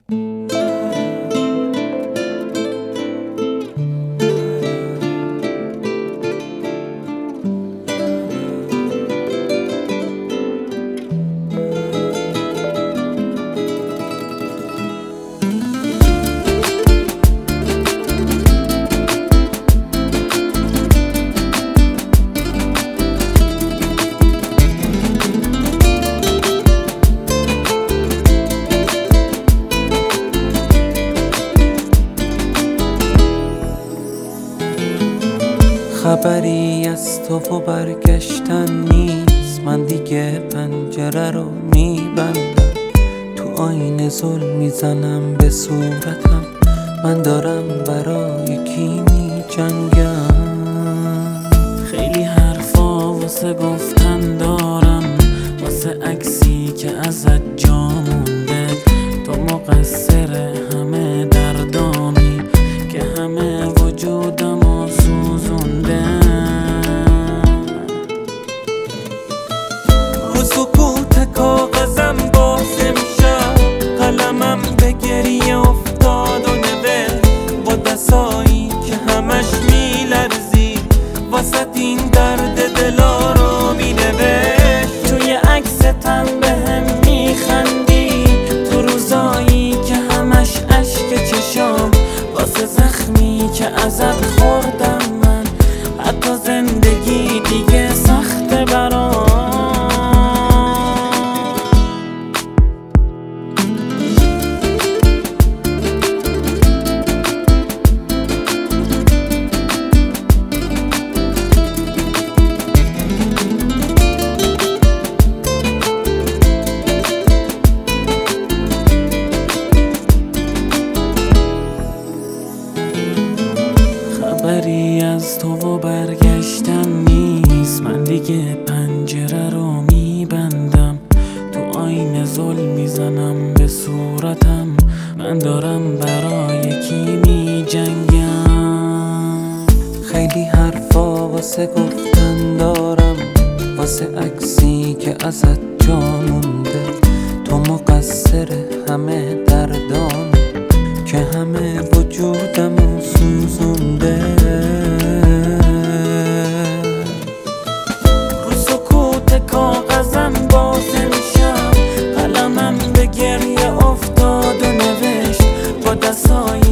خبری از تو و برگشتن نیست، من دیگه پنجره رو میبندم. تو آینه زل میزنم به صورتم، من دارم برای کی میجنگم. خیلی حرفا واسه گفتن دارم، واسه عکسی که ازت جا مونده. تو مقصر همه دردامی که همه وجودمو سوزونده. رو سکوت کاغذم باز میشم، قلمم به گریه افتاد و نوشت با دستایی که همش میلرزی، واسه این درد دلا رو مینوشت. توی عکستم بهم میخندی، تو روزایی که همش اشک چشام، واسه زخمی که ازت خوردم من. حتی زندگی دیگه سخته برام. خبری از تو و برگشتن نیست، من دیگه پنجره رو میبندم. تو آینه زل میزنم به صورتم، من دارم برای کی میجنگم. خیلی حرفا واسه گفتن دارم، واسه عکسی که ازت جا مونده. تو مقصر همه دردام که همه وجودمو سوزونده. رو سکوت کاغذم باز میشم، قلمم به گریه افتاد و نوشت با دستای